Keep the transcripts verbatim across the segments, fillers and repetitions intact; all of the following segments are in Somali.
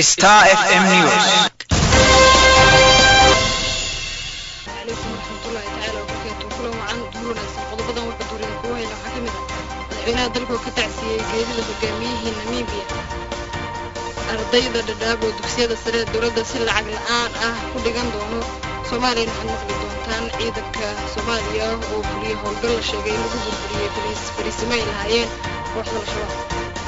Star F M News. عليكم ورحمة الله تعالى وبركاته. كل وعن دورنا قضبضا وقدورنا كوهي لو حكمنا مدحوينها dalka ka tacsiyay geedida hogaamiyihii Namibia ardayda dhadhaab oo dugsiyada sare dawladda si lacag la'aan ah ku dhigan doono Soomaaliya waxay noqon doontaan ciidanka Soomaaliya oo fuliyo howlgal la sheegay lagu burburiyay police fariisimaha lahaayeen kooxda Shabaab.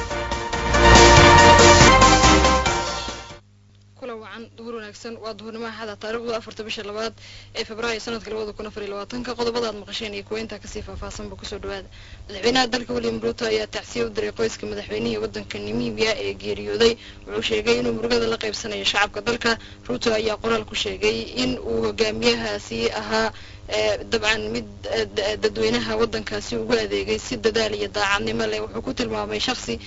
وعن ظهور نكسن وظهور ما حدا تاريخ أفرت بش اللواد فبراير سنة كلواد وكنا في اللواد تنك قضى بدأ مقشين يكوين تكسيفة فاصم بكسر دواد الحين دلك ولي مبروتا يا تحسيب دريقويس كمدحوينية ودن كنيميبيا جيريودي وعشي جايين ومرقد لقيب سنة شعب كدلك روتا يا قرى الكشي جايين وجاميها سيئها طبعا مد ددوينها ودن كاسي وقاعد جاي سد دالي يضاع عني ملي وحكوت المعامي شخصي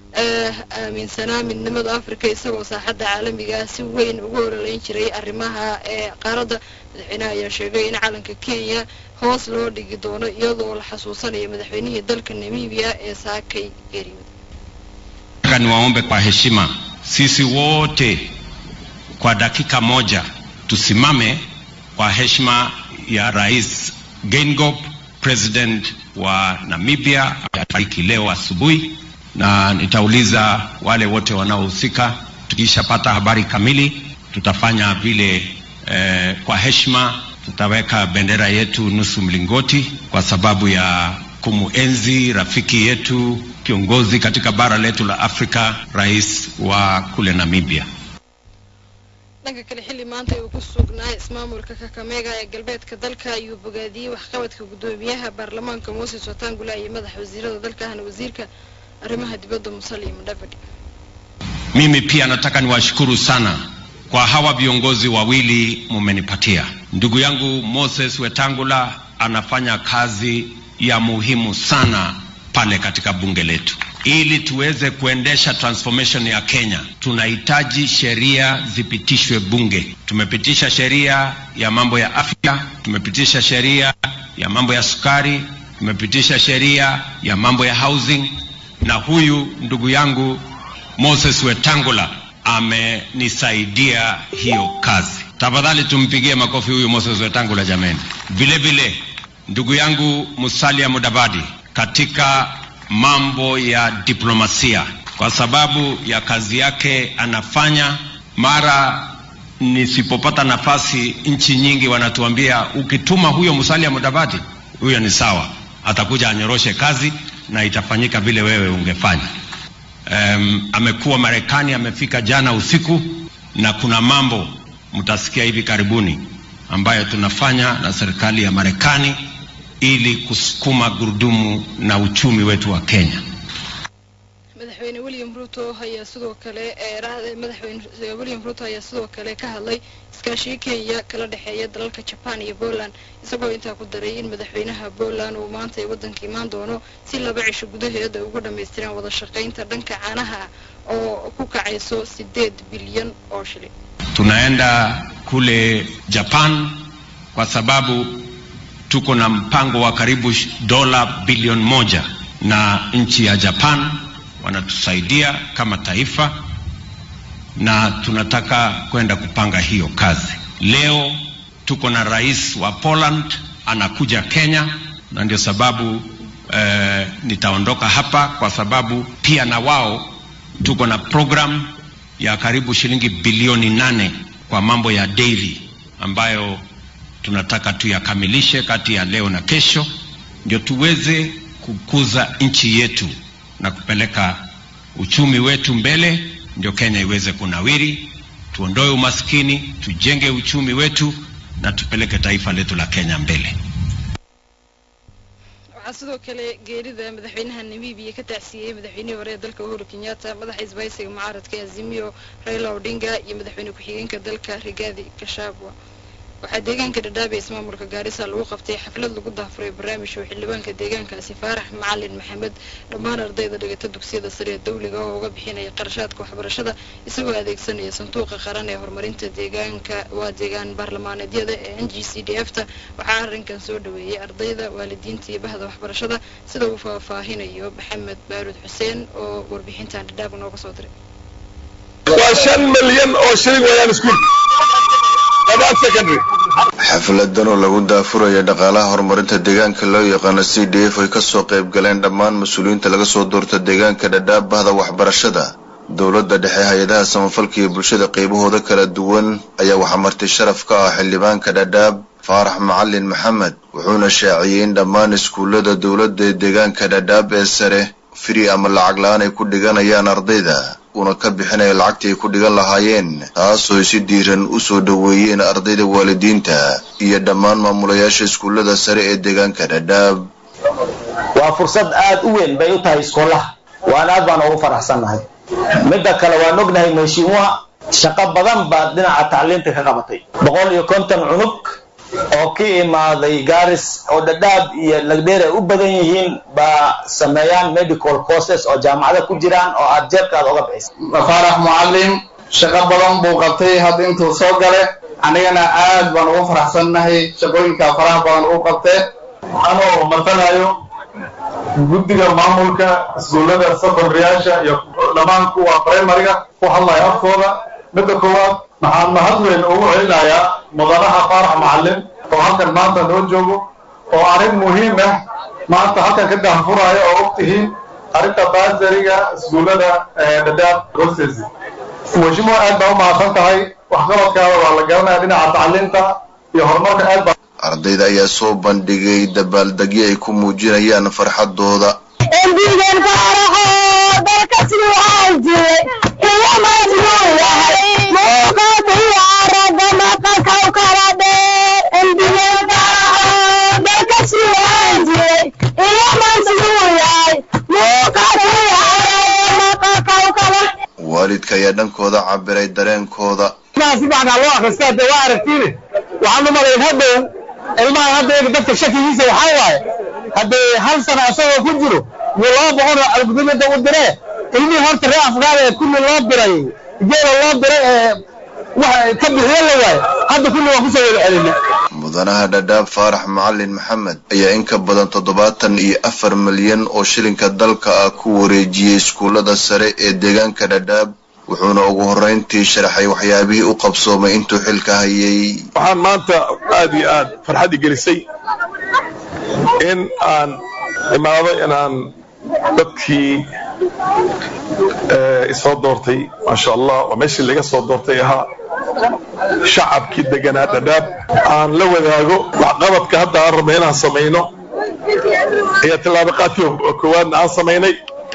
من سنة من نمط أفريقيا سووا ساحة عالمية سوين وقول لين شري أرمها قارة العناية شيئين على كينيا هوصلوا لقدونا يضوا الحسوسانية مدحوينية دلك النميبيا ساكي إريود. Nataka niwaombe kwa heshima sisi wote kwa dakika moja tusimame kwa heshima ya Rais Geingob, President wa Namibia, alifariki leo asubuhi. Na nitauliza wale wote wanaohusika, tukishapata habari kamili tutafanya vile eh, kwa heshima tutaweka bendera yetu nusu mlingoti kwa sababu ya kumuenzi rafiki yetu, kiongozi katika bara letu la Afrika, rais wa kule Namibia. dhanka kale xilli maanta uu ku sugnaa ismaamulka Kakamega ee galbeedka dalka ayuu bogaadiyay waxqabadka gudoomiyaha baarlamaanka Moses Wetangula iyo madax wasiirada dalka ahna wasiirka arrimaha dibadda Musalia Mudavadi. Mimi pia nataka niwashukuru sana kwa hawa viongozi wawili mumenipatia. Ndugu yangu Moses Wetangula anafanya kazi ya muhimu sana pale katika bunge letu. Ili tuweze kuendesha transformation ya Kenya, tunahitaji sheria zipitishwe bunge. Tumepitisha sheria ya mambo ya afya, tumepitisha sheria ya mambo ya sukari, tumepitisha sheria ya mambo ya housing, na huyu ndugu yangu Moses Wetangula amenisaidia hiyo kazi. Tafadhali tumpigie makofi huyu Moses Wetangula jameni. Vile vile ndugu yangu Musalia Mudavadi katika mambo ya diplomasia, kwa sababu ya kazi yake anafanya. Mara nisipopata nafasi, nchi nyingi wanatuambia ukituma huyo Musalia Mudavadi, huyo ni sawa, atakuja anyoroshe kazi na itafanyika vile wewe ungefanya. Um, amekuwa Marekani, amefika jana usiku, na kuna mambo mtasikia hivi karibuni ambayo tunafanya na serikali ya Marekani ili kusukuma gurudumu na uchumi wetu wa Kenya. madaxweyne William Ruto ayaa sidoo kale ee madaxweyne William Ruto ayaa sidoo kale ka hadlay iskaashiga Kenya kala dhaxeeya dalalka Japan iyo Poland, isagoo inta ku daray in madaxweynaha Poland uu maanta waddanka imaan doono si laba cisho gudaheed ugu dhameystiraan wada shaqaynta dhanka caanaha oo ku kacayso sideed bilyan oo shilin. Tunaenda kule Japan kwa sababu tuko na mpango wa karibu dola bilioni moja na nchi ya Japan wanatusaidia kama taifa, na tunataka kwenda kupanga hiyo kazi. Leo tuko na rais wa Poland anakuja Kenya, na ndio sababu eh, nitaondoka hapa kwa sababu pia na wao tuko na program ya karibu shilingi bilioni nane kwa mambo ya dairy ambayo tunataka tuyakamilishe kati ya leo na kesho, ndio tuweze kukuza nchi yetu na kupeleka uchumi wetu mbele, ndio Kenya iweze kunawiri, tuondoe umaskini, tujenge uchumi wetu na tupeleke taifa letu la Kenya mbele. sidoo kale geerida madaxweynaha Namibia ka tacsiyay madaxweynaha hore dalka Uhuru Kenyatta, madaxa isbaysiga mucaaradka Azimio Raila Odinga iyo madaxweyne ku-xigeenka dalka Rigathi Gachagua. waxaa deegaanka Dadaab ismaamulka Gaarisa lagu qabtay xaflad lagu daafuray barnaamijka xildhibaanka deegaankaasi Faarax Macalin Maxamed dhammaan ardayda dhigata dugsiyada sare ee dawliga oo uga bixinaya qarashaadka waxbarashada isagoo adeegsanaya sanduuqa qaran ee horumarinta deegaanka waa deegaan baarlamaaneedyada ee N G C D F ta. waxaa arrinkan soo dhaweeyay ardayda, waalidiinta iyo bahda waxbarashada sida uu faahfaahinayo Maxamed Baarud Xuseen oo warbixintan Dadaab nooga soo diray. وشن مليون أو شيء ويان سكول هذا secondary xafladan oo lagu daafurayo dhaqaalaha horumarinta deegaanka loo yaqaan C D F ay ka soo qayb galeen dhammaan mas'uuliyiinta laga soo doortay deegaanka Dadaab bahda waxbarashada dawladda dhexe hay'adaha samafalka iyo bulshada qaybahooda kala duwan ayaa waxa martay sharaf ka ah xildhibaanka Dadaab Faarax Macallin Maxamed wuxuuna shaaciyay in dhammaan iskuulada dawladda ee deegaanka Dadaab ee sare free ama lacag la'aan ay ku dhiganayaan ardayda una ka bixinay lacagtii ay ku dhigan lahaayeen taasoo si diiran u soo dhaweeyeen ardayda waalidiinta iyo dhammaan maamulayaasha iskuulada sare ee deegaanka Dadaab waa fursad aad u weyn bay u tahay iskoolaha waana aad baan ugu faraxsanahay midda kale waan ognahay meeshiimuha shaqo badan baa dhinaca tacliinta ka qabatay boqol iyo konton cunug oo ka imaaday Gaaris oo Dadaab iyo Lagdheer ay u badan yihiin ba sameeyaan medical courses oo jaamacada ku jiraan oo aad jeebkaada uga bixisay Faarax Macallin shaqo badan buu qabtay hadda intuu soo galay anigana aad baan ugu faraxsanahay shaqooyinka faraha badan uu qabtay anoo matalayo guddiga maamulka iskuulada secondary-yaasha iyo dhammaan kuwa primary-ga ku hadlaya afkooda midda koowaad maxaan mahad weyn ugu celinayaa mudanaha Faarax Macallin oo halkan maanta noo joogo oo arrin muhiim ah maanta halkan ka daahfuraya oo ogtihiin arrinta baasariga iskuulada Dadaab courses wajimo aad baa u mahadsan tahay waxqabadkaada waa la garanayaa dhinaca tacliinta iyo horumarka aad baa ardayda ayaa soo bandhigay dabaaldegyo ay ku muujinayaan farxadooda endigan faraxo dalka sidoo ay jiray iyo maasmuuyahay muuqaadiya arada maqalka kala dheer endigan faraxo dalka sidoo ay jiray iyo maasmuuyahay muuqaadiya arada maqalka kala waalidka ayaa dhankooda cabiray dareenkooda si bacna loo akhristaa de waa aragtiine waxaan u malayn hadhow ilmaha hadda dadka shakigiisa waxaa waaye haddee hal sana asagoo ku jiro iyo laba boqol oo algudimada u diree ilmihii horta reer afgaada ee kulli loo diray geela loo diray ee wax ka bixiyo la waaye hadda kulli waa kusoo wada celina mudanaha Dadaab Faarax Macallin Maxamed ayaa in ka badan toddobaatan iyo afar milyan oo shilinka dalka ah ku wareejiyay iskuulada sare ee deegaanka Dadaab wuxuuna ugu horeyntii sharaxay waxyaabihii u qabsoomay intuu xilka hayay waxaan maanta aad iyo aad farxad gelisay in aan imaado inaan dadkii ee soo doortay ma sha Allah oo meeshii laga soo doortay ahaa shacabkii deganaa Dadaab aan la wadaago waxqabadka hadda aan rabnay inaan sameeyno iyo talaabaqaadkii koowaadna aan sameynay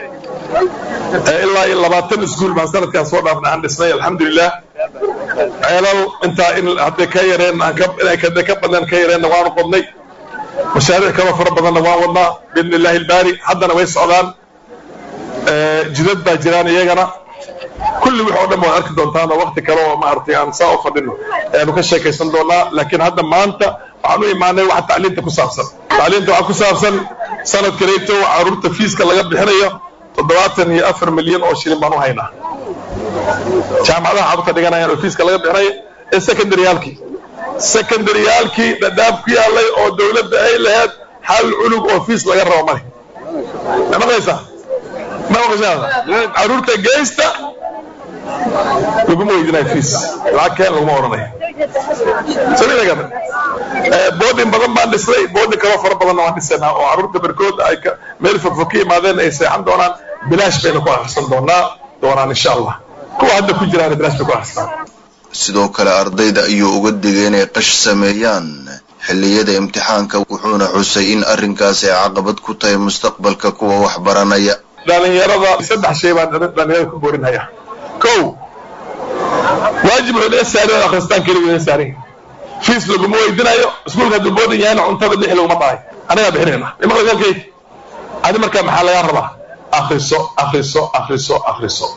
ilaa labaatan iskuul baan sanadkan soo dhaafnay aan dhisnay alxamdulillah ceelal inta in hadda ka yareen aan ka inay ka ka badan ka yareen waan qodnay mashaariic kala fara badan waan wadnaa billahi albaari haddana way socdaan ee jidad baa jiraan iyagana kulli wixii oo dhan waa arki doontaan waqti kale oo ma artay aan saa u fadhino ee ka sheekaysan doonaa laakiin hadda maanta waxaan u imaanay wax tacliinta ku saabsan tacliinta waxa ku saabsan sanad kaleeto carruurta fiiska laga bixinayo toddobaatan iyo afar milyan oo shilin baan u haynaa jaamacadaha carruurta dhiganayaan oo fiiska laga bixinayo ee secondary-yaalkii secondary-yaalkii Dadaab ku yaalay oo dawladda ay lahayd hal culug oo fiis laga rabo male ma maqlaysaa ma maqlaysaa carruurta geysta laguma weydinayo fiis lacag keen laguma oranayo sababta boodin badan baan dhisay boodin kale fara badan waan dhisnaa oo carruurta barkood ay meel fog ka yimaadeen ay seexan doonaan bilaash bayna ku akhrisan doonaa doonaan insha Allah kuwa hadda ku jiraan bilaash ku akhrisan sidoo kale ardayda ayuu uga digay inay qash sameeyaan xilliyada imtixaanka wuxuuna xusay in arrinkaas ay caqabad ku tahay mustaqbalka kuwa wax baranaya dhalinyarada saddex shay baan dhalinyarada ku boorinaya kow waajib wuxuu leeyahay saarin akhristaan kaliya saarin fiis laguma weydinayo iskuulka haduu boodin yahay cuntada lix laguma dhahay anaga bixinayna ima qalkay adi marka maxaa laga rabaa akhriso akhriso akhriso akhriso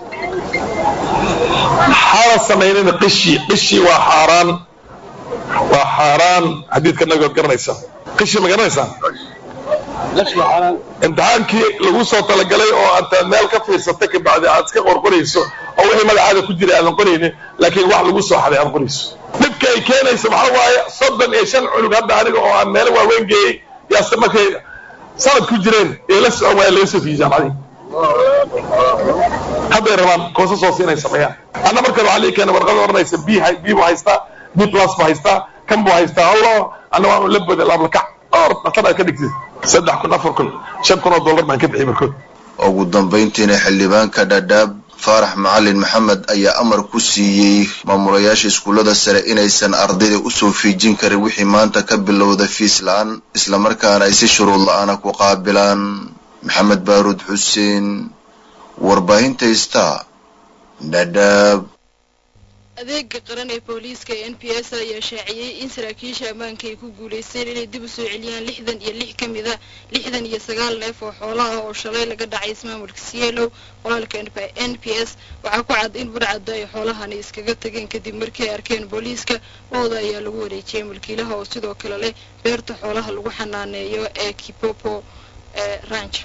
حارة سمينين قشي قشي وحاران وحاران حديث كنا قد قرنيسا قشي ما قرنيسا ليش وحاران امتحانكي لغو صوت لقلي او انت مالك في ستك بعد عادسك قرقريسو او هي مدى عادة كجري انا قريني لكن واحد لغو صوت حالي انا قريسو نبكي كينا يسمح الله صدا يشن علوك هذا عنك او عمال وين جاي يا سمك سنة كجرين يلس او يلس في جامعين hadday rabaan koosas hoose inay sameeyaan anna marka waxaa lii keena warqada odhanaysa b b buu haystaa b plus buu haystaa kan buu haystaa hallo anna waanu la boday laablakac or dhaqtan aad ka dhigtid saddex kun afar kun shan kun oo dollar baan ka bixiyay markood ugu dambayntiina xildhibaanka dhadhaab faarax macalin maxamed ayaa amar ku siiyey maamulayaasha iskuullada sare inaysan ardayda usoo fiijin karin wixii maanta ka bilowda fiis la-aan islamarkaana ay si shuruud la-aana ku qaabilaan maxamed baaruud xuseen warbaahinta star dhadhaab adeega qaran ee booliiska ee N P S ayaa shaaciyay in saraakiisha ammaanka ay ku guuleysteen inay dib u soo celiyaan lixdan iyo lix ka mid ah lixdan iyo sagaal neef oo xoolaha oo shalay laga dhacay ismaamulka Cielo walaalka N P S waxaa ku cad in burcadda ay xoolahani iskaga tageen kadib markii ay arkeen booliiska wada ayaa lagu wareejiyay mulkiilaha oo sidoo kale leh beerta xoolaha lagu xanaaneeyo ee Kipopo Ranch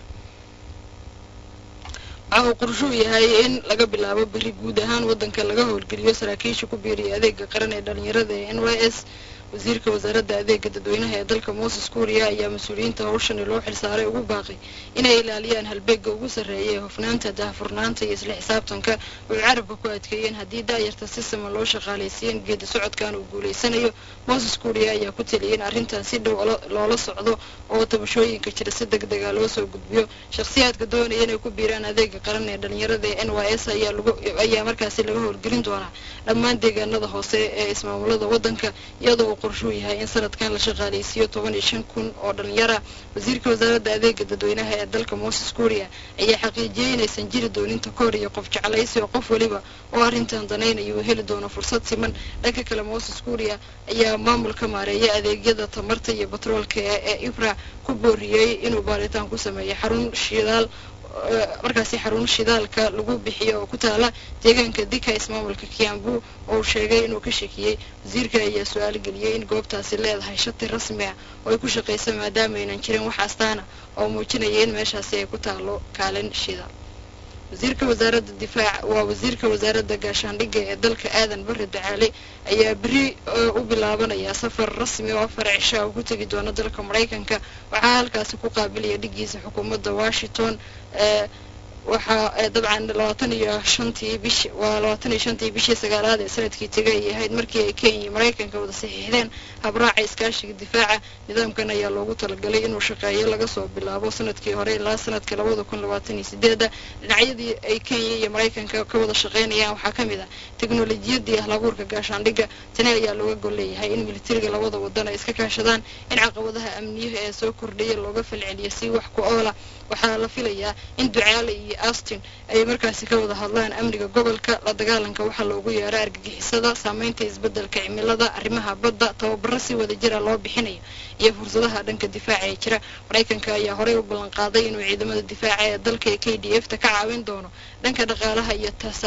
waxaa qorshu yahay in laga bilaabo bari guud ahaan wadanka laga howlgeliyo saraakiisha ku biiriya adeega qaran ee dhalinyarada ee N Y S wasiirka wasaaradda adeega dadweynaha ee dalka Moses Kuria ayaa mas'uuliyiinta hawshan loo xilsaaray ugu baaqay inay ilaaliyaan halbeegga ugu sarreeya ee hufnaanta daahfurnaanta iyo isla xisaabtanka oo carabka ku adkeeyeen haddii daayarta si siman loo shaqaaleysiin geedi socodkan uu guuleysanayo Moses Kuria ayaa ku taliyay in arrintan si dhow loola socdo oo tabashooyinka jira si degdeg ah loo soo gudbiyo shakhsiyaadka doonaya inay ku biiraan adeega qaran ee dhalinyarada ee N Y S ayaa lagu ayaa markaasi laga howlgelin doonaa dhammaan deegaanada hoose ee ismaamulada wadanka iyadoo qorshu yahay in sanadkan la shaqaaleysiyo toban iyo shan kun oo dhalinyaro wasiirka wasaaradda adeega dadweynaha ee dalka Moses Kuria ayaa xaqiijiyay inaysan jiri doonin takoor iyo qof jeclaysi oo qof waliba oo arrintan danaynayo heli doono fursad siman dhanka kale Moses Kuria ayaa maamulka maareeya adeegyada tamarta iyo batroolka ee Ibra ku booriyay inuu baaritaan ku sameeyo xarun shidaal markaasi xarun shidaalka lagu bixiyo oo ku taala deegaanka Dika ismaamulka Kiambu oo sheegay inuu ka shakiyay wasiirka ayaa su'aal geliyay in goobtaasi leedahay shati rasmi ah oo ay ku shaqeyso maadaama aynan jirin wax astaana oo muujinaya in meeshaasi ay ku taalo kaalin shidaal wasiirka wasaaradda difaac waa wasiirka wasaaradda gaashaandhigga ee dalka aadan barre ducaale ayaa beri u bilaabanaya safar rasmi oo afar cisho ah ku tagi doona dalka Mareykanka waxaa halkaasi ku qaabilaya dhigiisa xukuumadda Washington ee waxaa dabcan labaatan iyo shantii bish waa labaatan iyo shantii bishii sagaalaad ee sanadkii tagay ay ahayd markii ay Kenya iyo Mareykanka wada saxiixdeen habraaca iskaashiga difaaca nidaamkan ayaa loogu talagalay inuu shaqeeyo laga soo bilaabo sanadkii hore ilaa sanadka laba kun labaatan iyo sideed dhinacyadii ay Kenya iyo Mareykanka ka wada shaqeynayaan waxaa kamid ah tiknoolajiyadii hal-abuurka gaashaandhigga tani ayaa looga gol leeyahay in militariga labada wadan ay iska kaashadaan in caqabadaha amniga ee soo kordhaya looga falceliyo si wax ku oola waxaa la filayaa in Ducaale iyo Austin ay markaasi ka wada hadlaan amniga gobolka la dagaalanka waxa loogu yeeray argagixisada saameynta isbeddelka cimilada arrimaha badda tababaro si wada jira loo bixinayo iyo fursadaha dhanka difaaca ee jira Mareykanka ayaa horey u ballan qaaday inuu ciidamada difaaca ee dalka K D F ta ka caawin doono dhanka dhaqaalaha iyo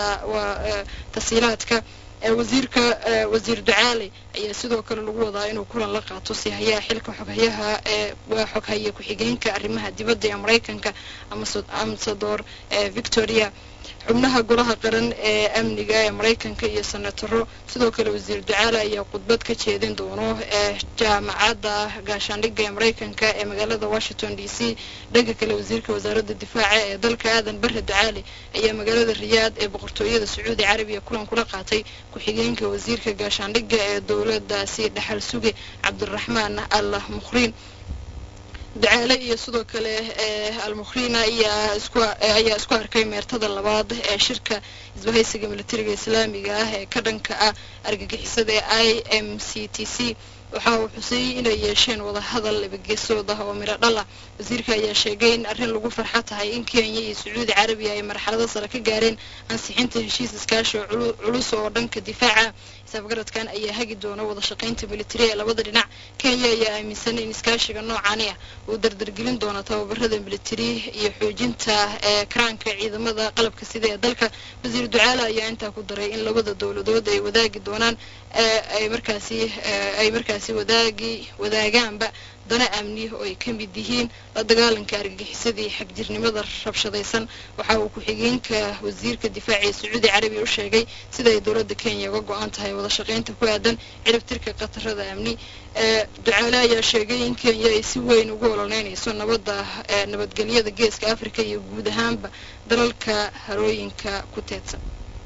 tasiilaadka wasiirka wasiir Ducaale ayaa sidoo kale lagu wadaa inuu kulan la qaato si hayaa xilka xoghayaha ee waa xoghaye ku xigeenka arrimaha dibadda ee Mareykanka Ambassador Victoria xubnaha golaha qaran ee amniga ee Mareykanka iyo senataro sidoo kale wasiir Ducaale ayaa khudbad ka jeedin doono ee jaamacadda gaashaandhigga ee Mareykanka ee magaalada Washington D C dhanka kale wasiirka wasaaradda difaaca ee dalka aadan barre Ducaale ayaa magaalada Riyadh ee boqortooyada Sacuudi Carabiya kulan kula qaatay ku xigeenka wasiirka gaashaandhigga ee dowladdaasi dhaxal suge Cabdiraxmaan Al-Mukhrin Ducaale iyo sidoo kale Al-Mukhrina ayaa isku ayaa isku arkay meertada labaad ee shirka isbahaysiga militariga islaamiga ah ee ka dhanka ah argagixisada I M C T C waxa uu xusay inay yeesheen wada hadal labageesood ah oo miro dhal ah wasiirka ayaa sheegay in arrin lagu farxo tahay in Kenya iyo Sacuudi Carabiya ay marxalado sare ka gaareen ansixinta heshiis iskaashi culus oo dhanka difaaca sabgaradkan ayaa hagi doona wada shaqeynta militariga ee labada dhinac Kenya ayaa aaminsan in iskaashiga noocan ah uu dardargelin doono tababarada militari iyo xoojinta ee karaanka ciidamada qalabka sida ee dalka wasiir Ducaale ayaa inta ku daray in labada dawladood ay wadaagi doonaan ay markaasi ay markaasi wadaagi wadaagaanba dana amni oo ay ka mid yihiin la dagaalanka argagixisadii xagjirnimada rabshadaysan waxa uu ku-xigeenka wasiirka difaaca ee sacuudi carabiya u sheegay sida ay dowladda kenya uga go-an tahay wada shaqaynta ku aadan ciribtirka khatarada amni ducaale ayaa sheegay in kenya ay si weyn ugu ololeynayso nabadda nabadgelyada geeska afrika iyo guud ahaanba dalalka harooyinka ku teedsan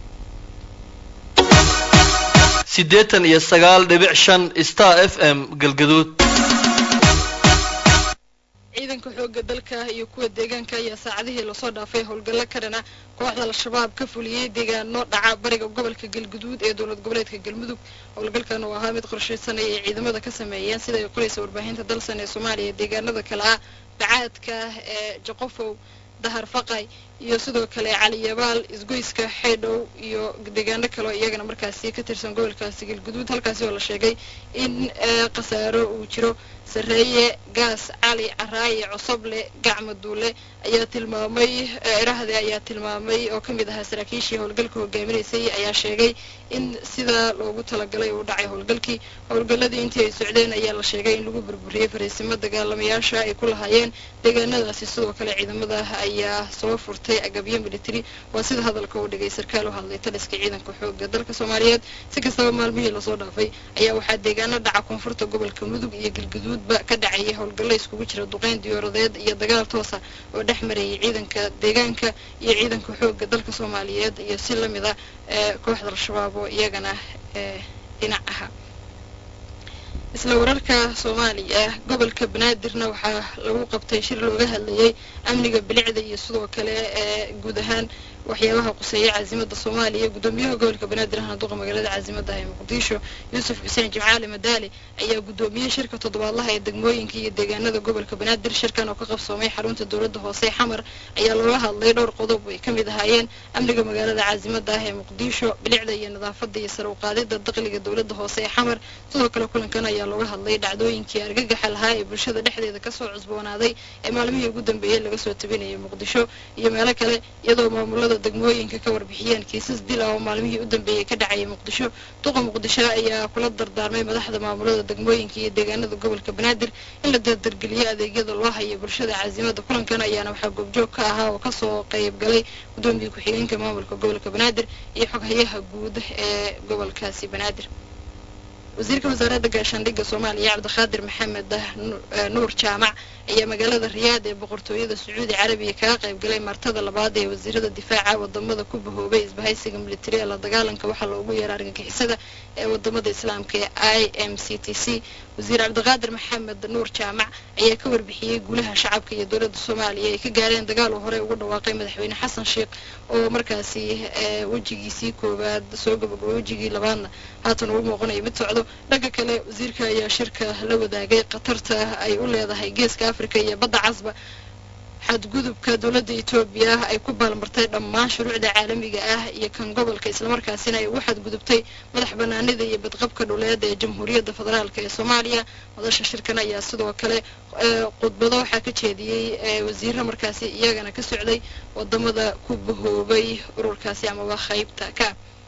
siddeetan iyo sagaal dhibic shan star f m galgaduud ciidanka xoogga dalka iyo kuwa deegaanka ayaa saacadihii lasoo dhaafay howlgallo ka dhana kooxda al-shabaab ka fuliyey deegaano dhaca bariga gobolka galguduud ee dowlad goboleedka galmudug howlgalkan oo ahaa mid qorshaysanaya ay ciidamada ka sameeyeen sida ay qoraysa warbaahinta dalsan ee soomaaliya deegaanada kale ah bacaadka ee jaqofow dahar faqay iyo sidoo kale cali yabaal isgoyska xeydhow iyo deegaano kale iyagana markaasi ka tirsan gobolkaasi galguduud halkaasi oo la sheegay in khasaaro uu jiro sareeye gaas cali caraaye cosoble gacma duule ayaa tilmaamay irahde ayaa tilmaamay oo ka mid ahaa saraakiishii howlgalka hogaaminaysay ayaa sheegay in sida loogu talagalay uu dhacay howlgalkii howlgalladii intii ay socdeen ayaa la sheegay in lagu burburiyey fariisimo dagaalamayaasha ay ku lahaayeen deegaanadaasi sidoo kale ciidamada ayaa soo furtay agabyo military waa sida hadalka uu dhigay sarkaal u hadlay taliska ciidanka xoogga dalka soomaaliyeed si kastaba maalmihii lasoo dhaafay ayaa waxaa deegaano dhaca koonfurta gobolka mudug iyo galguduudba ka dhacayay howlgallo iskugu jira duqeyn diyaaradeed iyo dagaal toosa oo dhex marayay ciidanka deegaanka iyo ciidanka xoogga dalka soomaaliyeed iyo si lamid a kooxda al-shabaab oo iyagana dhinac ahaa isla wararka soomaaliya gobolka banaadirna waxaa lagu qabtay shir looga hadlayay amniga bilicda iyo sidoo kale ee guud ahaan waxyaabaha quseeya caasimada soomaaliya gudoomiyaha gobolka banaadir ahna duqa magaalada caasimada ee muqdisho yuusuf xuseen jimcaali madaali ayaa gudoomiyey shirka toddobaadlaha ee degmooyinka iyo deegaanada gobolka banaadir shirkan oo ka qabsoomay xarunta dowladda hoose ee xamar ayaa looga hadlay dhowr qodob ay ka mid ahaayeen amniga magaalada caasimada ah ee muqdisho bilicda iyo nadaafada iyo sare u qaadida dakhliga dowladda hoose ee xamar sidoo kale kulankan ayaa looga hadlay dhacdooyinkii argagaxa lahaa ee bulshada dhexdeeda kasoo cusboonaaday ee maalmihii ugu dambeeyey laga soo tabinayay muqdisho iyo meelo kale iyadoo maamulada degmooyinka ka warbixiyeen kiisas dil ah oo maalmihii u dambeeyey ka dhacayay muqdisho duqa muqdisho ayaa kula dardaarmay madaxda maamulada degmooyinka iyo deegaanada gobolka banaadir in la dardargeliyo adeegyada loo hayo bulshada caasimada kulankan ayaana waxaa goobjoog ka ahaa oo kasoo qayb galay gudoomiye ku-xigeenka maamulka gobolka banaadir iyo xoghayaha guud ee gobolkaasi banaadir wasiirka wasaaradda gaashaandhigga soomaaliya cabdiqaadir maxamed nuur jaamac ayaa magaalada riyaad ee boqortooyada sacuudi carabiya kaga qayb galay martada labaad ee wasiirada difaaca wadamada ku bahoobay isbahaysiga militari ee la dagaalanka waxaa loogu yeera argagixisada ee wadamada islaamka ee i m c t c wasiir cabdiqaadir maxamed nuur jaamac ayaa ka warbixiyey guulaha shacabka iyo dowladda soomaaliya ay ka gaareen dagaal uu horey ugu dhawaaqay madaxweyne xasan sheekh oo markaasi wejigiisii koowaad soo gabagabay wejigii labaadna haatan ugu muuqanaya mid socdo dhanka kale wasiirka ayaa shirka la wadaagay khatarta ay u leedahay geeska afrika iyo badda casba xadgudubka dowladda etoobiya ay ku baalmartay dhammaan shuruucda caalamiga ah iyo kan gobolka islamarkaasina ay ugu xadgudubtay madax banaanida iyo badqabka dhuleed ee jamhuuriyadda federaalk ee soomaaliya madasha shirkan ayaa sidoo kale khudbado waxaa ka jeediyey wasiiro markaasi iyagana ka socday wadamada ku bahoobay ururkaasi amaba qaybta ka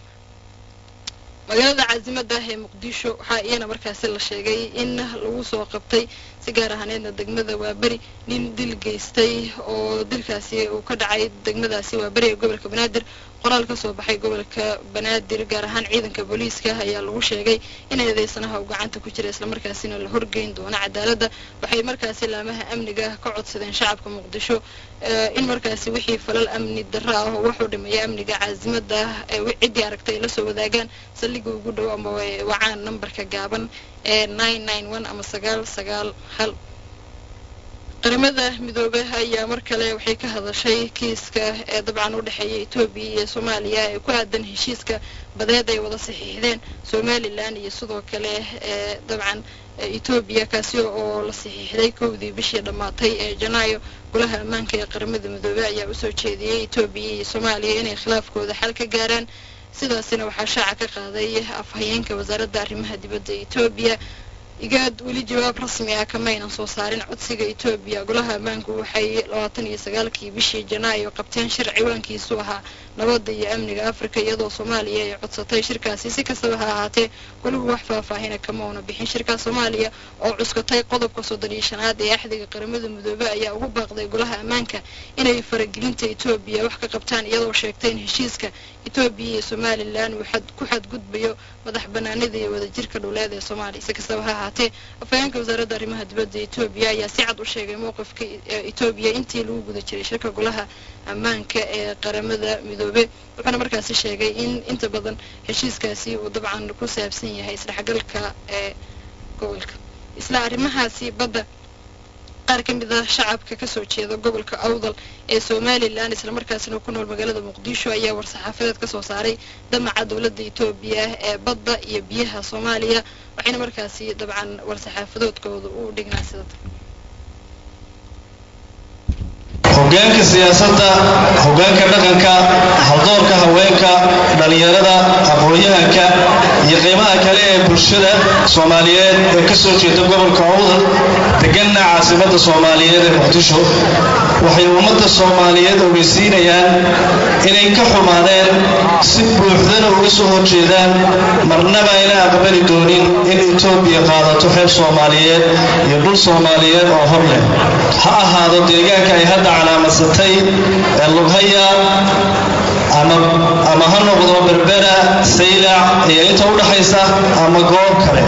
magaalada caasimada ah ee muqdisho waxaa iyana markaasi la sheegay in lagu soo qabtay si gaar ahaaneedna degmada waaberi nin dil geystay oo dilkaasi uu ka dhacay degmadaasi waaberi ee gobolka banaadir qoraal ka soo baxay gobolka banaadir gaar ahaan ciidanka booliiska ayaa lagu sheegay in eedeysanaha uu gacanta ku jira islamarkaasina la horgeyn doono cadaaladda waxay markaasi laamaha amniga ka codsadeen shacabka muqdisho in markaasi wixii falal amni darro ah oo wuxuu dhimeeya amniga caasimada ciddii aragtay la soo wadaagaan saldhigga ugu dhow ama wacaan nambarka gaaban ee nine nine one ama sagaal sagaal hal qaramada midoobay ayaa mar kale waxay ka hadashay kiiska ee dabcan u dhexeeya etoobiya iyo soomaaliya ee ku aadan heshiiska badeed ay wada saxiixdeen somalilan iyo sidoo kale ee dabcan etoobiya kaasi oo la saxiixday kowdii bishii dhammaatay ee janaayo golaha ammaanka ee qaramada midoobey ayaa usoo jeediyey etoobiya iyo soomaaliya inay khilaafkooda xal ka gaaraan sidaasina waxaa shaaca ka qaaday afhayeenka wasaaradda arrimaha dibadda etoobiya igaad weli jawaab rasmi ah kamaynan soo saarin codsiga etoobiya golaha ammaanku waxay labaatan iyo sagaalkii bishii janaayo qabteen shir ciwaankiisu ahaa nabadda iyo amniga afrika iyadoo soomaaliya ay codsatay shirkaasi si kastaba ha ahaatee weliba wax faahfaahina kama una bixin shirkaas soomaaliya oo cuskatay qodobka soddon iyo shanaad ee axdiga qaramada midoobey ayaa ugu baaqday golaha ammaanka inay faragelinta etoobiya wax ka qabtaan iyadoo sheegtay in heshiiska etoobiya iyo somalilan uu xad ku xadgudbayo madax banaanida iyo wadajirka dhuleed ee soomaaliya si kastaba ha ahaatee afhayeenka wasaaradda arrimaha dibadda etoobiya ayaa si cad u sheegay mowqifka etoobiya intii lagu guda jiray shirka golaha ammaanka ee qaramada midoobey wuxuuna markaasi sheegay in inta badan heshiiskaasi uu dabcan ku saabsan yahay isdhexgalka ee gobolka isla arrimahaasi badda qaar ka mid ah shacabka kasoo jeeda gobolka awdal ee somalilan islamarkaasina ku nool magaalada muqdisho ayaa war-saxaafadeed kasoo saaray damaca dowladda etoobiya ee badda iyo biyaha soomaaliya waxayna markaasi dabcan war-saxaafadoodkooda u dhignaa sida hoggaanka siyaasadda hoggaanka dhaqanka haldoorka haweenka dhalinyarada aqoon-yahanka iyo qiimaha kale ee bulshada soomaaliyeed ee ka soo jeeda gobolka awdal deganna caasimadda soomaaliyeed ee muqdisho waxay ummadda soomaaliyeed ogeysiinayaan inay ka xumaadeen si buuxdana uga soo horjeedaan marnaba ayna aqbali doonin in etoobiya qaadato xeeb soomaaliyeed iyo dhul soomaaliyeed oo hor leh ha ahaado deegaanka ay hadda calaamasatay ee lughaya ama ama ha noqdo berbera saylac iyo inta u dhaxaysa ama goob kale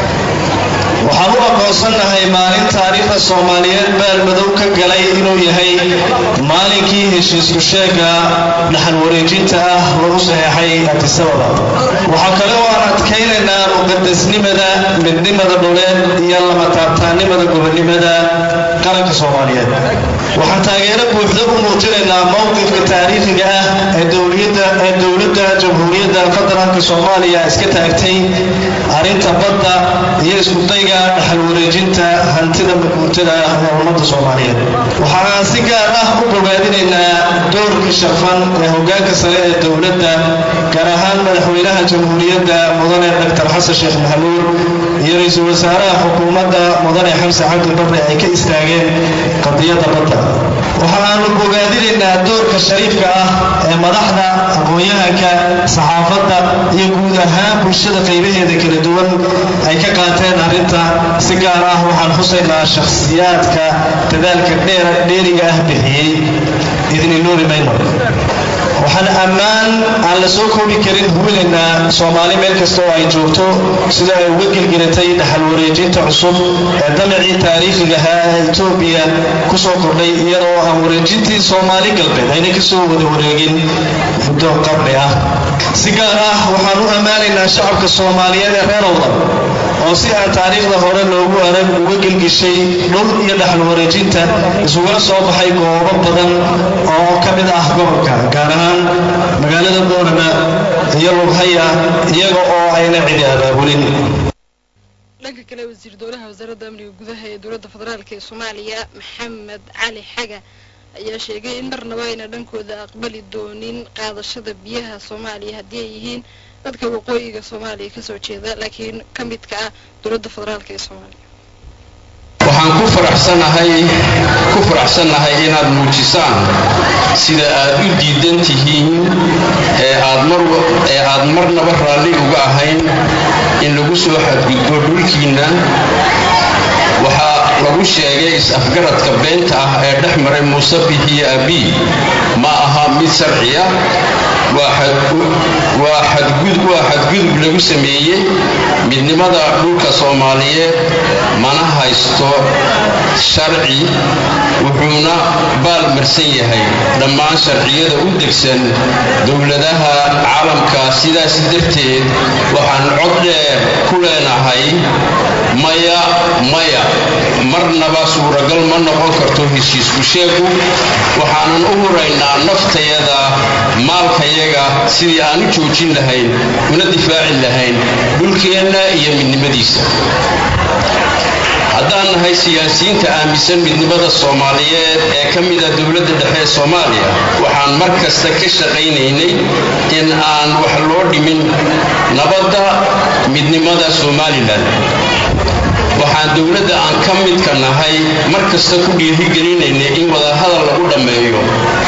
waxaan u aqoonsanahay maalin taariikhda soomaaliyeed baalmadow ka galay inuu yahay maalinkii heshiisku sheega dhaxal wareejinta ah lagu saxeexay Addis Ababa waxaa kale oo aan adkaynaynaa muqadasnimada midnimada dhuleed iyo lama taabtaannimada gobonimada qaranka soomaaliyeed waxaan taageero buuxda u muujinaynaa mowqifka taariikhiga ah ee dowladda ee dowladda jamhuuriyadda federaalka soomaaliya iska taagtay arrinta badda iyo isku dayga dhaxal wareejinta hantida maguurtada ah ee ummadda soomaaliyeed waxaan si gaar ah u bogaadinaynaa doorka shaqan ee hoggaanka sare ee dowladda gaar ahaan madaxweynaha jamhuuriyadda mudane doctor xasan sheekh maxamuud iyo ra-iisul wasaaraha xukuumadda mudane xamse cabdi barre ay ka istaageen qadiyadda badda waxaanu bogaadinaynaa doorka shariifka ah ee madaxda aqoon-yahanka saxaafadda iyo guud ahaan bulshada qaybaheeda kala duwan ay ka qaateen arrinta si gaar ah waxaan xusaynaa shakhsiyaadka dadaalka dheeriga ah bixiyey idin iloori mayno waxaan ammaan aan la soo koobi karin hubinaynaa soomaali meel kasta oo ay joogto sida ay uga gelgelatay dhaxal wareejinta cusub ee damacii taariikhiga ahaa ee etoobiya ku soo kordhay iyadoo aan wareejintii soomaali galbeed ayna ka soo wada wareegin muddo qarni ah si gaar ah waxaan u ammaanaynaa shacabka soomaaliyeed ee reer awdal oo si aan taariikhda hore loogu arag uga gelgishay dhul iyo dhaxal wareejinta isugula soo baxay goobo badan oo ka mid ah gobolka gaar ahaan magaalada boorama iyo lughaya iyaga oo ayna cidi abaabulin dhanka kale wasiir dowlaha wasaaradda amniga gudaha ee dowladda federaalka ee soomaaliya maxamed cali xaga ayaa sheegay in marnaba ayna dhankooda aqbali doonin qaadashada biyaha soomaaliya haddii ay yihiin dadka waqooyiga soomaaliya kasoo jeeda laakiin ka midka ah dowladda federaalka ee soomaaliya waxaan ku faraxsanahay ku faraxsanahay inaad muujisaan sida aad u diidan tihiin ee aad mar ee aad marnaba raalli uga ahayn in lagu soo xadgudbo dhulkiina waxaa lagu sheegay is-afgaradka beenta ah ee dhex maray muuse bihi iyo abi ma aha mid sharciya waa xadgudub lagu sameeyey midnimada dhulka soomaaliyeed mana haysto sharci wuxuuna baalmarsan yahay dhammaan sharciyada u degsan dowladaha caalamka sidaas darteed waxaan cod dheer ku leenahay maya maya marnaba suuragal ma noqon karto heshiisku sheegu waxaanan u huraynaa naftayada maalkayaga sidii aan u joojin lahayn una difaaci lahayn dhulkeenna iyo midnimadiisa haddaan nahay siyaasiyiinta aaminsan midnimada soomaaliyeed ee ka mida dowladda dhexe ee soomaaliya waxaan mar kasta ka shaqaynaynay in aan wax loo dhimin nabadda midnimada somalilan waxaan dowladda aan ka midka nahay mar kasta ku dhiirigelinaynay in wadahadal lagu dhammeeyo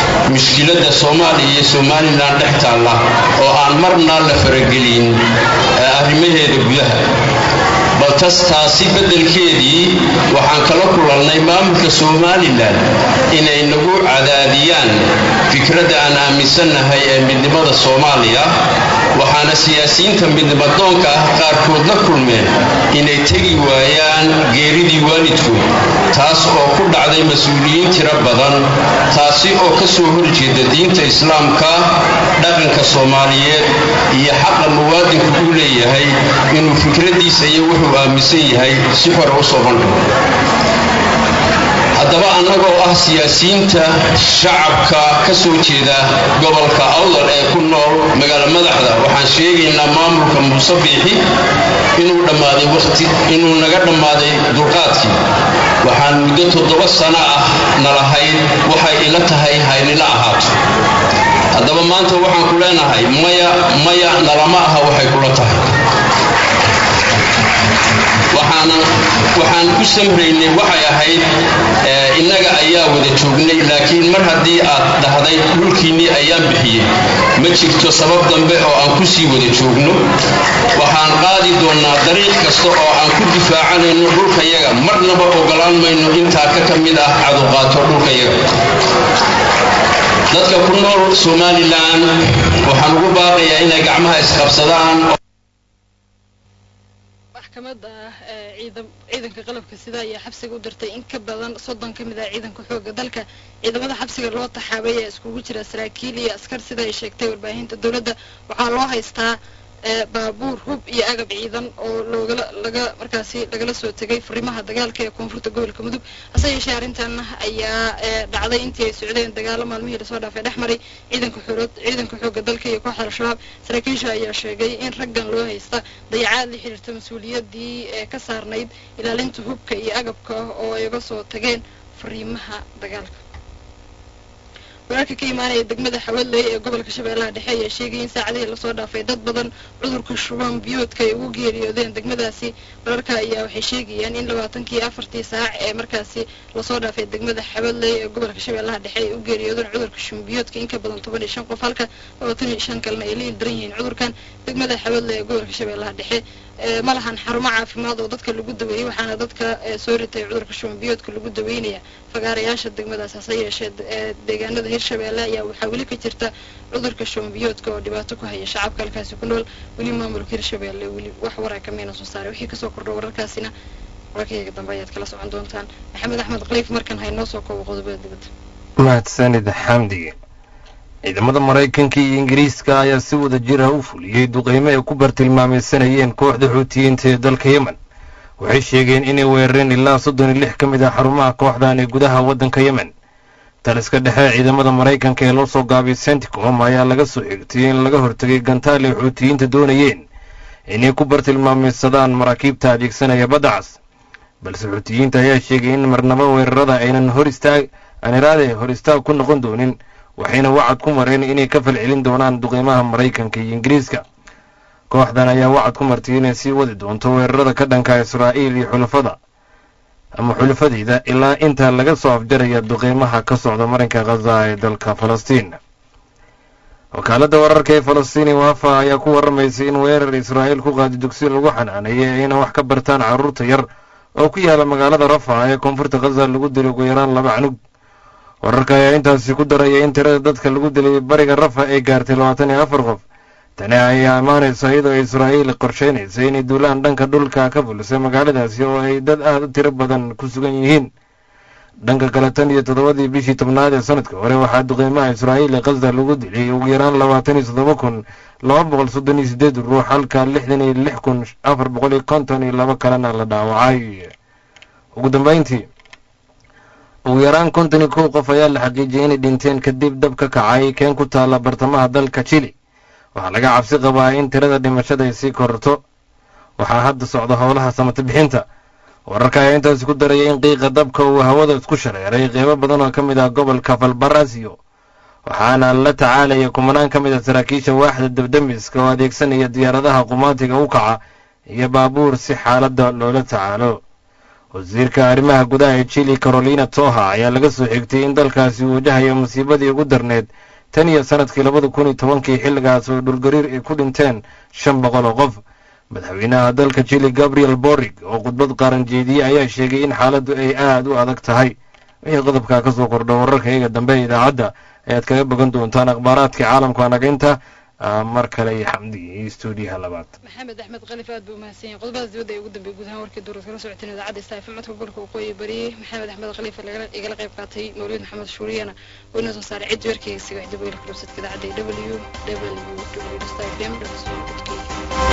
mushkiladda soomaaliya iyo somalilan dhex taalla oo aan marna la faragelin arrimaheeda gudaha bal tas taasi beddelkeedii waxaan kala kulannay maamulka somalilan inay nagu cadaadiyaan fikradda aan aaminsannahay ee midnimada soomaaliya waxaana siyaasiyiinta midnimadoonka ah qaarkood la kulmeen inay tegi waayaan geeridii waalidkood taas oo ku dhacday mas-uuliyiin tiro badan taasi oo ka soo horjeeda diinta islaamka dhaqanka soomaaliyeed iyo xaqa muwaadinku uu leeyahay inuu fikraddiisa iyo wuxuu aaminsan yahay si xor u soo bandhigo haddaba annagoo ah siyaasiyiinta shacabka ka soo jeeda gobolka awdal ee ku nool magaalo madaxda waxaan sheegaynaa maamulka muuse biixi inuu dhammaaday waqti inuu naga dhammaaday dulqaadkii waxaan muddo toddoba sano ah nalahayd waxay ila tahay haynila ahaato haddaba maanta waxaan ku leenahay maya maya nalama aha waxay kula tahay waxaan ku samraynay waxay ahayd innaga ayaa wada joognay laakiin mar haddii aad dhahday dhulkiinnii ayaan bixiyey ma jirto sabab dambe oo aan ku sii wada joogno waxaan qaadi doonnaa dariiq kasta oo aan ku difaacanayno dhulkayaga marnaba ogolaan mayno intaa ka ka mid ah caduqaato dhulkayaga dadka ku nool somalilan waxaan ugu baaqayaa inay gacmaha isqabsadaan maxkamadda ciidanka qalabka sida ayaa xabsiga u dirtay in ka badan soddon ka mid ah ciidanka xoogga dalka ciidamada xabsiga loo taxaabay ee iskugu jira saraakiil iyo askar sida ay sheegtay warbaahinta dowladda waxaa loo haystaa baabuur hub iyo agab ciidan oo loogala laga markaasi lagala soo tegay furimaha dagaalka ee koonfurta gobolka mudug hase yeeshee arrintan ayaa dhacday intii ay socdeen dagaalo maalmihii lasoo dhaafay dhex maray ciidanka xurood ciidanka xoogga dalka iyo kooxda al-shabaab saraakiisha ayaa sheegay in raggan loo haysta dayacaad la xiriirta mas-uuliyaddii ee ka saarnayd ilaalinta hubka iyo agabka oo ay uga soo tageen furimaha dagaalka wararka ka imaanaya degmada xawadley ee gobolka shabeellaha dhexe ayaa sheegay in saacadihii lasoo dhaafay dad badan cudurka shuban biyoodka ay ugu geeriyoodeen degmadaasi wararka ayaa waxay sheegayaan in labaatankii afartii saac ee markaasi lasoo dhaafay degmada xawadley ee gobolka shabeellaha dhexe ay u geeriyoodeen cudurka shuban biyoodka in ka badan toban iyo shan qof halka labaatan iyo shan kalena ay la ildaran yihiin cudurkan degmada xawadley ee gobolka shabeellaha dhexe ma lahan xarumo caafimaad oo dadka lagu daweeyey waxaana dadka soo ritay cudurka shuban biyoodka lagu daweynaya fagaarayaasha degmadaas hase yeeshee deegaanada hirshabeelle ayaa waxaa weli ka jirta cudurka shuban biyoodka oo dhibaato ku haya shacabka halkaasi ku nool weli maamulka hirshabeelle weli wax waraa kamayna soo saaray wixii kasoo kordho wararkaasina wararkayga dambe ayaad kala socon doontaan maxamed axmed khaliif markan haynoo soo koobo qodobada dibadda mahadsanid xamdi ciidamada maraykanka iyo ingiriiska ayaa si wada jir ah u fuliyey duqeymo ay ku bartilmaamaysanayeen kooxda xuutiyiinta ee dalka yemen waxay sheegeen inay weerareen ilaa soddon iyo lix ka mid ah xarumaha kooxdan ee gudaha waddanka yemen taliska dhexe ciidamada maraykanka ee loo soo gaabiyay centicom ayaa laga soo xigtay in laga hortegay gantaal ay xuutiyiinta doonayeen inay ku bartilmaamaysadaan maraakiibta adeegsanaya badda cas balse xuutiyiinta ayaa sheegay in marnaba weerarada aynan hor istaag aaniraade hor istaag ku noqon doonin waxayna wacad ku mareen inay ka falcelin doonaan duqeymaha maraykanka iyo ingiriiska kooxdan ayaa wacad ku martay inay sii wadi doonto weerarada ka dhanka israa'iil iyo xulafada ama xulafadeyda ilaa inta laga soo afjaraya duqeymaha ka socda marinka khaza ee dalka falastiin wakaaladda wararka ee falastiini waafa ayaa ku warramaysay in weerar israa'iil ku qaadi dugsi lagu xanaaneeyay ayna wax ka bartaan carruurta yar oo ku yaala magaalada rafa ee koonfurta khaza lagu dilay ugu yaraan laba canug wararka ayaa intaasi ku daraya in tirada dadka lagu dilay bariga rafa ay gaartay labaatan iyo afar qof tani ayaa imaanaysa iyadoo israa'iil qorsheynaysa inay duulaan dhanka dhulka ka fulisay magaaladaasi oo ay dad aad u tiro badan ku sugan yihiin dhanka kale tan iyo toddobadii bishii tobnaad ee sanadka hore waxaa duqeymaha israa'iil ee khaza lagu dilay ugu yaraan labaatan iyo toddoba kun laba boqol soddon iyo sideed ruux halka lixdan iyo lix kun afar boqol iyo konton iyo laba kalena la dhaawacay ugu dambeyntii ugu yaraan konton iyo kow qof ayaa la xaqiijiyay inay dhinteen kadib dab ka kacay keen ku taalla bartamaha dalka Chile waxaa laga cabsi qabaa in tirada dhimashada ay sii kororto waxaa hadda socda howlaha samata bixinta wararka ayaa intaasi ku daraya in qiiqa dabka uu hawada isku shareeray qeybo badan oo ka mid ah gobolka Valparaiso waxaana la tacaalaya kumanaan ka mid ah saraakiisha waaxda dabdamiska oo adeegsanaya diyaaradaha qumaatiga u kaca iyo baabuur si xaaladda loola tacaalo wasiirka arrimaha gudaha ee Chile Carolina Toha ayaa laga soo xigtay in dalkaasi uu wajahayo musiibadii ugu darneed tan iyo sanadkii labada kun iyo tobankii xilligaas oo dhulgariir ay ku dhinteen shan boqol oo qof. madaxweynaha dalka Chile Gabriel Boric oo khudbad qaran jeediyay ayaa sheegay in xaaladdu ay aad u adag tahay. wixii qodobka ka soo kordha wararka iyaga dambe ee idaacadda ayaad kaga bogan doontaan akhbaaraadka caalamka anaginta mar kale iyo xamdi stuudiyaha labaad. maxamed axmed khaliif aad buu mahadsan yahay qodobada dibadda ee ugu dambeeyay guud ahaan warkii dowladda kala socoteen idaacadda Star F M codka gobolka waqooyi bari. maxamed axmed khaliif igala qayb qaatay Mawlid Maxamed Shuuriyana oo inoo soo saaray cid warkayga si wax dib u kala qabsadka idaacadda w w w dot star f m dot co dot k.